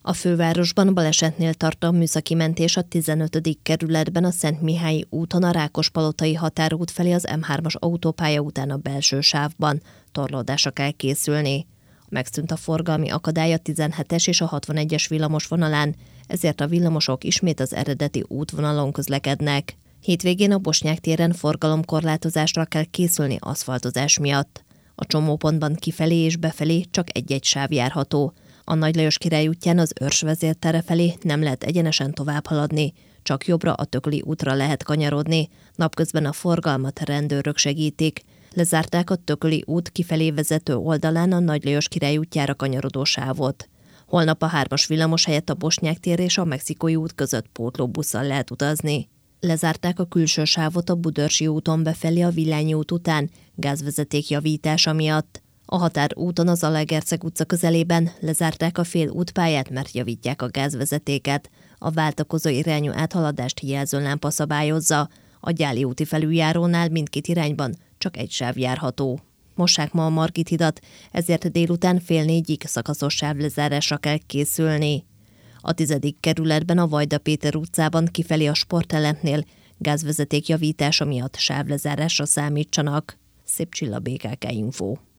A fővárosban balesetnél tart a műszaki mentés a 15. kerületben a Szentmihályi úton a Rákospalotai határút felé az M3-as autópálya után a belső sávban. Torlódásra kell készülni. Megszűnt a forgalmi akadály a 17-es és a 61-es villamos vonalán, ezért a villamosok ismét az eredeti útvonalon közlekednek. Hétvégén a Bosnyák téren forgalomkorlátozásra kell készülni aszfaltozás miatt. A csomópontban kifelé és befelé csak egy-egy sáv járható. A Nagy Lajos Király útján az Örs vezértere felé nem lehet egyenesen tovább haladni, csak jobbra a Tököli útra lehet kanyarodni, napközben a forgalmat rendőrök segítik. Lezárták a Tököli út kifelé vezető oldalán a Nagy Lajos Király útjára kanyarodó sávot. Holnap a 3-as villamos helyett a Bosnyák tér és a Mexikói út között pótlóbusszal lehet utazni. Lezárták a külső sávot a Budörsi úton befelé a Villányi út után, gázvezeték javítása miatt. A határúton az Zalaegerszeg utca közelében lezárták a fél útpályát, mert javítják a gázvezetéket. A váltakozó irányú áthaladást jelzőlámpa szabályozza. A Gyáli úti felüljárónál mindkét irányban csak egy sáv járható. Mossák ma a Margit hidat, ezért délután 3:30 szakaszos sávlezárásra kell készülni. A 10. kerületben a Vajda Péter utcában kifelé a Sporttelentnél gázvezeték javítása miatt sávlezárásra számítsanak. Szép Csilla, BKK Info.